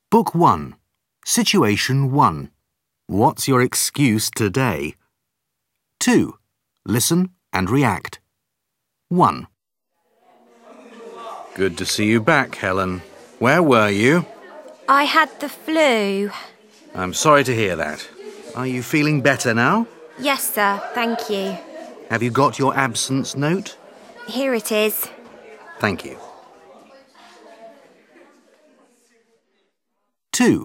Book 1. Situation 1. What's your excuse today? 2. Listen and react. 1. Good to see you back, Helen. Where were you? I had the flu. I'm sorry to hear that. Are you feeling better now? Yes, sir, thank you. Have you got your absence note? Here it is. Thank you. 2.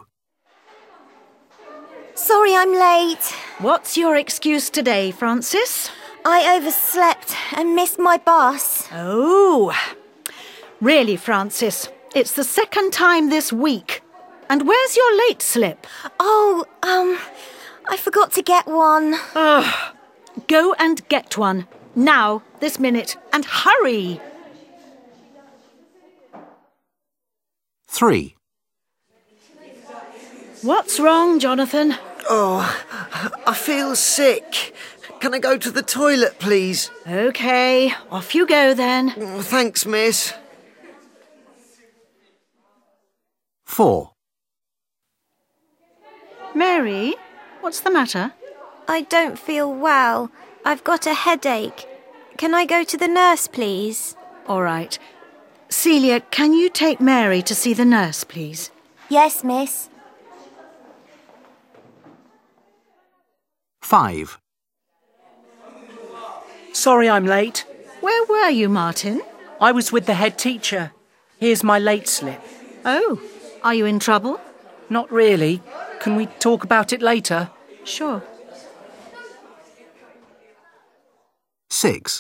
Sorry I'm late. What's your excuse today, Francis? I overslept and missed my bus. Oh, really, Francis? It's the second time this week. And where's your late slip? Oh, I forgot to get one. Go and get one. Now, this minute, and hurry. 3. What's wrong, Jonathan? Oh, I feel sick. Can I go to the toilet, please? OK, off you go then. Oh, thanks, miss. 4. Mary, what's the matter? I don't feel well. I've got a headache. Can I go to the nurse, please? All right. Celia, can you take Mary to see the nurse, please? Yes, miss. 5. Sorry I'm late. Where were you, Martin? I was with the head teacher. Here's my late slip. Oh, are you in trouble? Not really. Can we talk about it later? Sure. 6.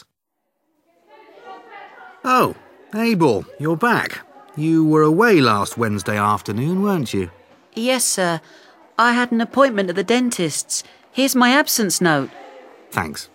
Oh, Abel, you're back. You were away last Wednesday afternoon, weren't you? Yes, sir. I had an appointment at the dentist's. Here's my absence note. Thanks.